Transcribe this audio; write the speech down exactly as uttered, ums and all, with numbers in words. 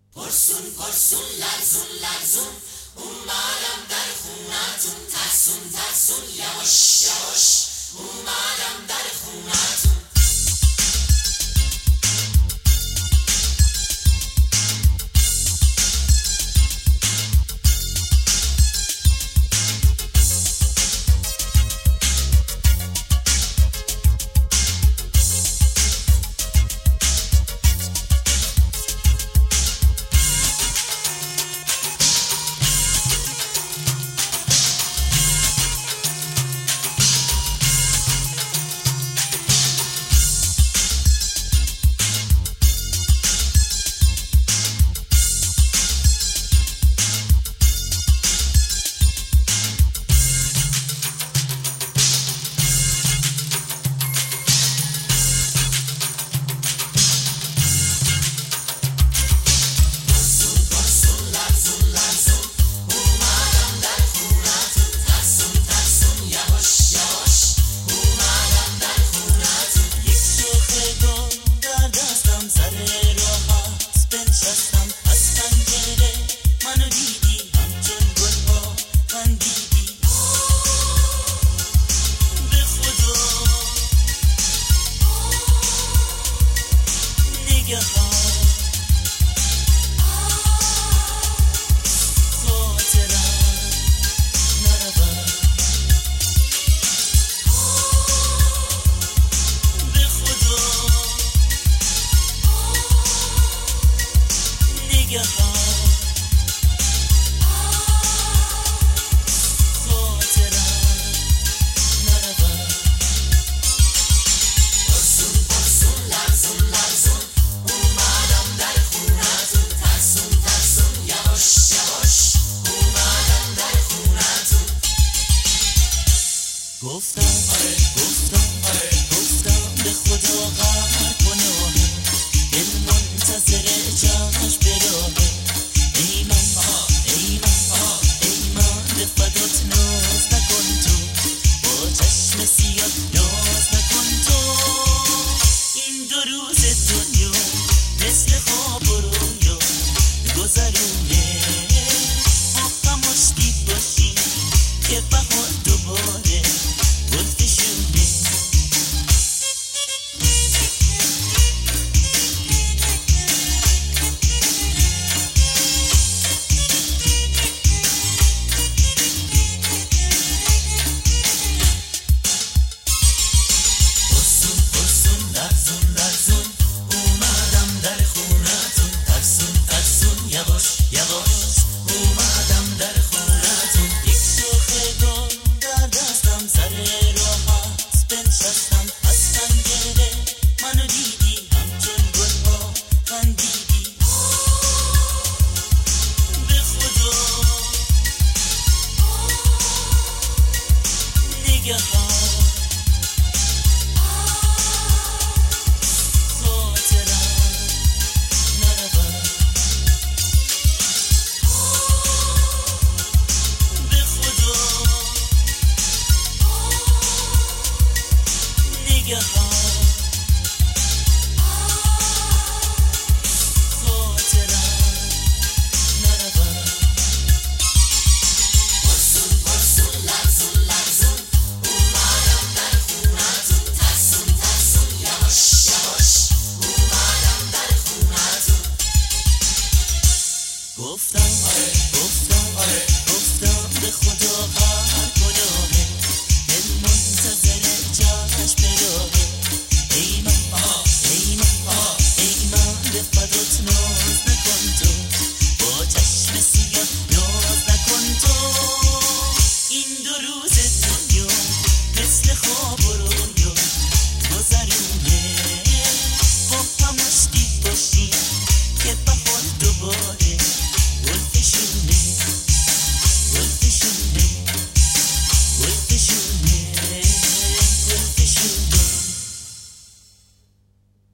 پرسون پرسون لرزون لرزون اومدم در خونتون، ترسون ترسون یواش یواش اومدم در خونتون. گفتم آره گفتم آره گفتم به خدا قهر کنه دل منتظر جاش براهه. ای من ای من ای من به فدات ناز نکن تو، با چشم سیاه ناز نکن تو. این دو روز دنیا مثل خواب و رویا گذرونه، ما خاموش دید باشیم که بهار دوباره گفتم آره گفتم آره گفتم به خدا